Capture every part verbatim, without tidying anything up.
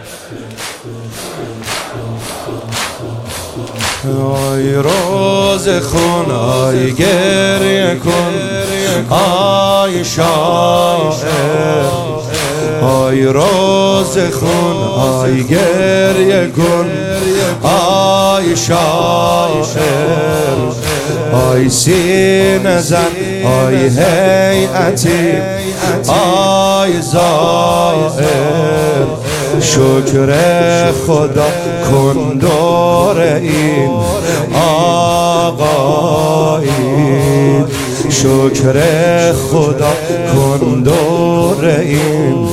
آی روز خون، آی گریه کن، آی شاعر. آی روز خون، آی گریه کن، آی شاعر. آی سینه زن، آی هیئتی، آی زائر. شکر خدا کن دور این آقایید. شکر خدا کن دور این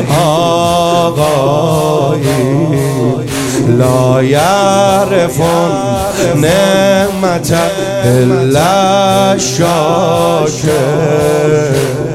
آقایید. لا یعرفون نعمت الا شاکر.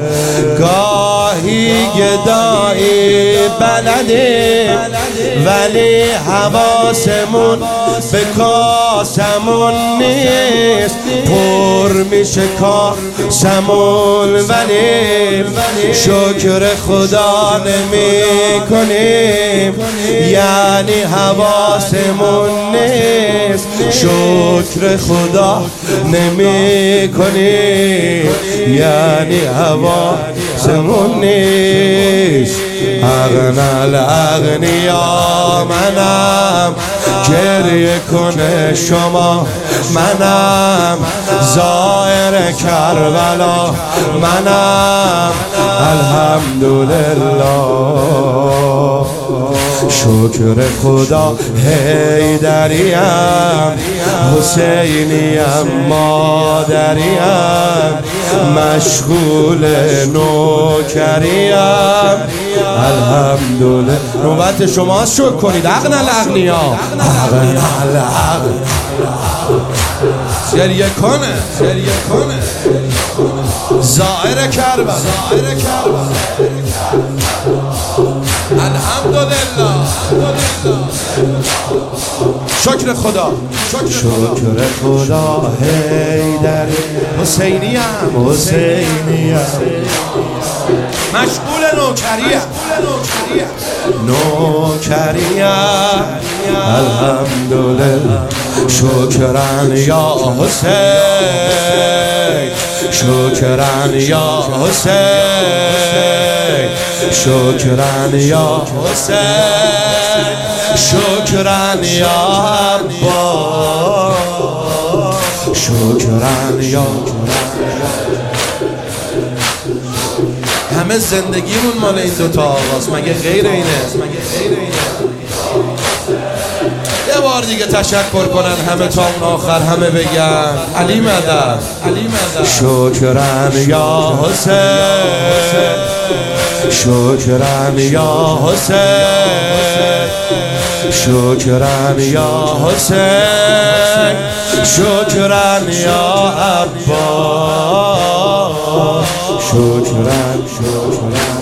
گاهی گدایی بلده ولی حواسمون به کاسمون نیست. پر میشه کاسمون ولی شکر خدا نمی کنیم، یعنی حواسمون نیست. شکر خدا نمی کنیم، یعنی حواسمون نیست. اغنی الاغنیا منم، گریه کنه شما منم. زائر کربلا منم، الحمدلله. شکر خدا حیدریم، حسینیم، مادریم، مشغول نوکریم. الحمدلله. نوبت شماست، شکر کنید. اغنی الاغنیا، اغنی الاغنیا. گریه کنه، گریه کنه. زائر کربلا، زائر کربلا. الحمدلله. شکر خدا، شکر خدا حیدری. حسینیم، حسینیم، مشغول نوکریم، نوکریم. الحمدلله. شکران یا حسین، شکران یا حسین، شکران یا حسین، شکران یا عباس، شکران یا. همه زندگیمون مال این دوتا آقاست، مگه غیر اینه؟ یه بار دیگه تشکر کنن همه تا اون آخر، همه بگن علی مدد، علی مدد. شکران یا حسین، شکران یا حسین، شکران یا حسین، شکران یا عباس. شکران، شکران.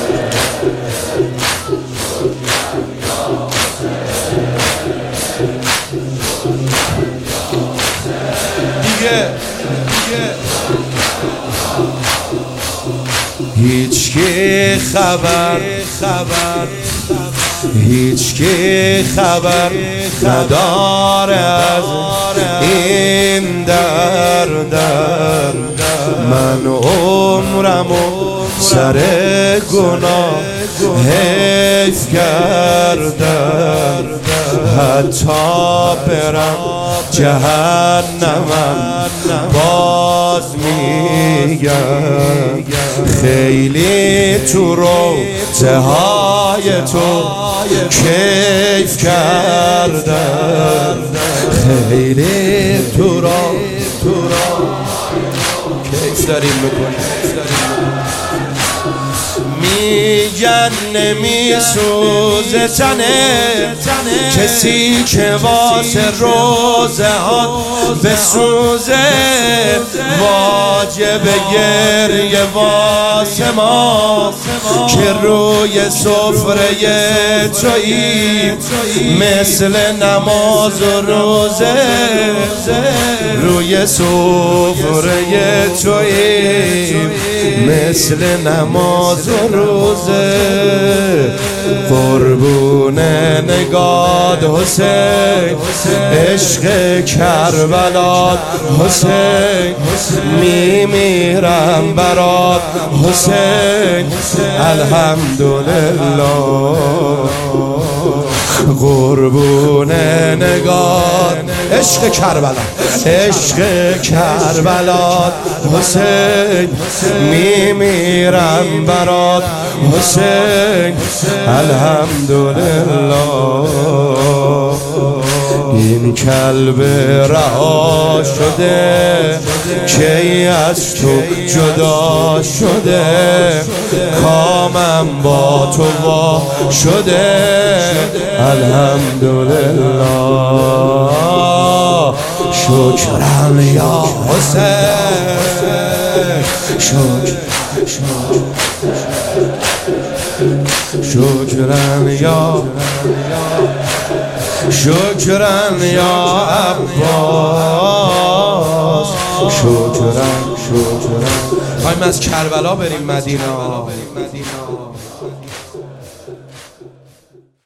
هیچ کی خبر خبر هیچ کی خبر نداره از این درد. من عمرمو سر گناه حیف کردم، حتی برم جهنمم باز میگم. خیلی تو روزه های تو کیف کردم، خیلی تو را تو را کیف داریم میکنیم. میگن نمیسوزه تنه کسی که واسه روزه ها بسوزه. واجب گریه واسه ما که روی سفره تویی، مثل نماز و روزه روی سفره تویی. مثل نماز و روزه قربون نگاد حسین عشق کربلات حسین میمیرم برات حسین الحمدلله قربون نگار عشق کربلا عشق کربلات حسین میمیرم برات حسین الحمدلله این کلب رها شده کی از تو جدا شده کامم با تو وا شده الحمدلله شکران یا حسین شکر شکران یا شکران یا عباس شکران شکران خواهیم از کربلا بریم مدینه.